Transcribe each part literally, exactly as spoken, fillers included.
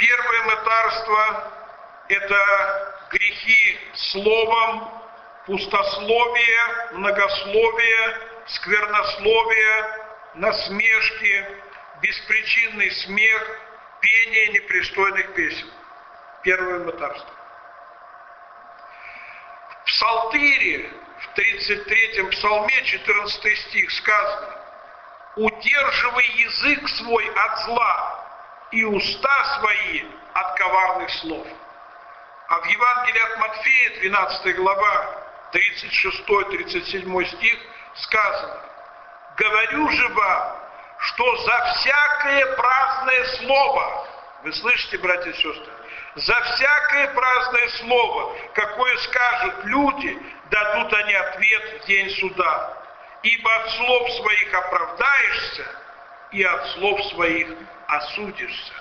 Первое мытарство – это грехи словом, пустословие, многословие, сквернословие, насмешки, беспричинный смех, пение непристойных песен. Первое мытарство. В Псалтире, в тридцать третьем псалме, четырнадцатый стих сказано: «Удерживай язык свой от зла и уста свои от коварных слов». А в Евангелии от Матфея, двенадцатая глава, тридцать шестой тридцать седьмой стих сказано: «Говорю же вам, что за всякое праздное слово», вы слышите, братья и сестры, «за всякое праздное слово, какое скажут люди, дадут они ответ в день суда. Ибо от слов своих оправдаешься, и от слов своих осудишься».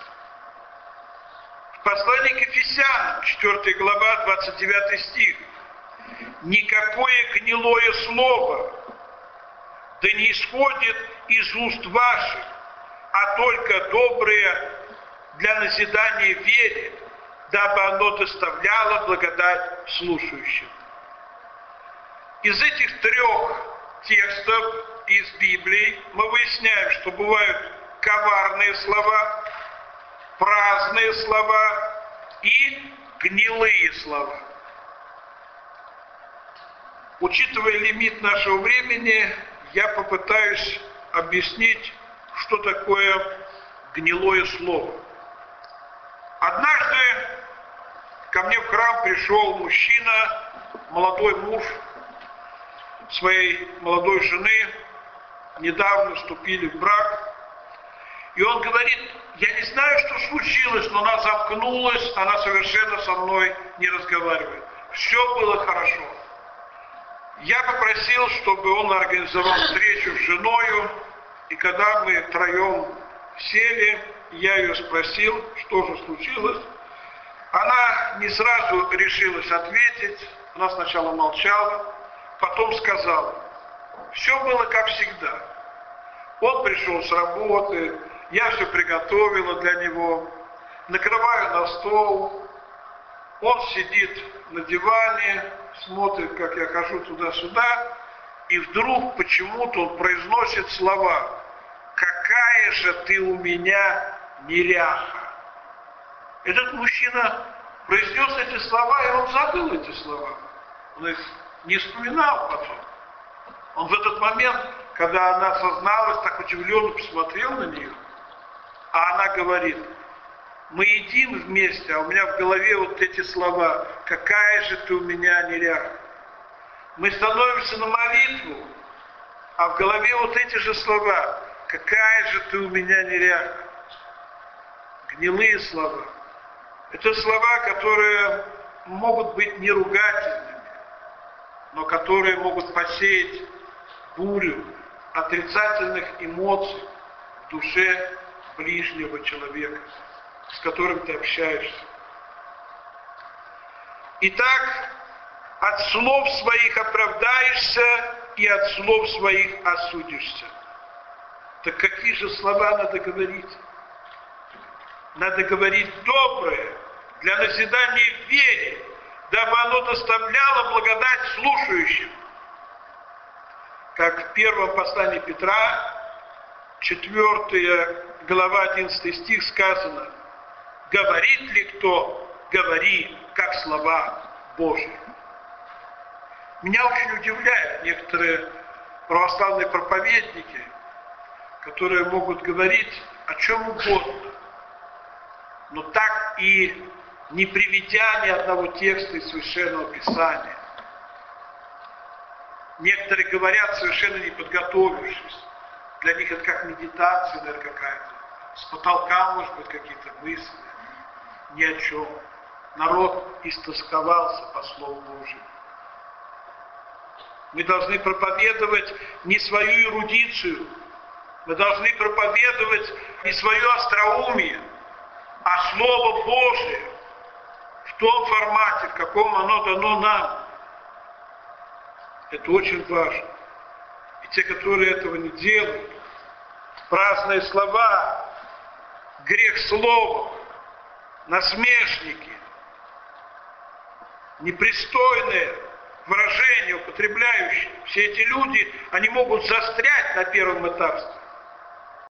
В послании к Ефесянам, четвёртая глава, двадцать девятый стих: «Никакое гнилое слово да не исходит из уст ваших, а только доброе для назидания вере, дабы оно доставляло благодать слушающим». Из этих трех текстов из Библии мы выясняем, что бывают коварные слова, праздные слова и гнилые слова. Учитывая лимит нашего времени, я попытаюсь объяснить, что такое гнилое слово. Однажды ко мне в храм пришел мужчина, молодой муж своей молодой жены, недавно вступили в брак. И он говорит: я не знаю, что случилось, но она замкнулась, она совершенно со мной не разговаривает. Все было хорошо. Я попросил, чтобы он организовал встречу с женою, и когда мы втроем сели, я ее спросил, что же случилось. Она не сразу решилась ответить, она сначала молчала, потом сказала: все было как всегда. Он пришел с работы, я все приготовила для него, накрываю на стол, он сидит на диване, смотрит, как я хожу туда-сюда, и вдруг почему-то он произносит слова: «Какая же ты у меня неряха!» Этот мужчина произнес эти слова, и он забыл эти слова. Он их не вспоминал потом. Он в этот момент, когда она созналась, так удивленно посмотрел на нее, а она говорит: мы едим вместе, а у меня в голове вот эти слова: «Какая же ты у меня неряха!» Мы становимся на молитву, а в голове вот эти же слова: «Какая же ты у меня неряха!» Гнилые слова. Это слова, которые могут быть не ругательными, но которые могут посеять бурю отрицательных эмоций в душе ближнего человека, с которым ты общаешься. Итак, от слов своих оправдаешься, и от слов своих осудишься. Так какие же слова надо говорить? Надо говорить доброе, для назидания в вере, дабы оно доставляло благодать слушающим. Как в первом послании Петра, четвёртая глава, одиннадцатый стих сказано: «Говорит ли кто, говори, как слова Божьи». Меня очень удивляют некоторые православные проповедники, которые могут говорить о чем угодно, но так и не приведя ни одного текста из Священного Писания. Некоторые говорят, совершенно не подготовившись. Для них это как медитация, наверное, какая-то. С потолка, может быть, какие-то мысли. Ни о чем. Народ истосковался по Слову Божьему. Мы должны проповедовать не свою эрудицию, мы должны проповедовать не свое остроумие, а Слово Божие в том формате, в каком оно дано нам. Это очень важно. И те, которые этого не делают, праздные слова, грех слова, насмешники, непристойные выражения употребляющие, все эти люди, они могут застрять на первом этапе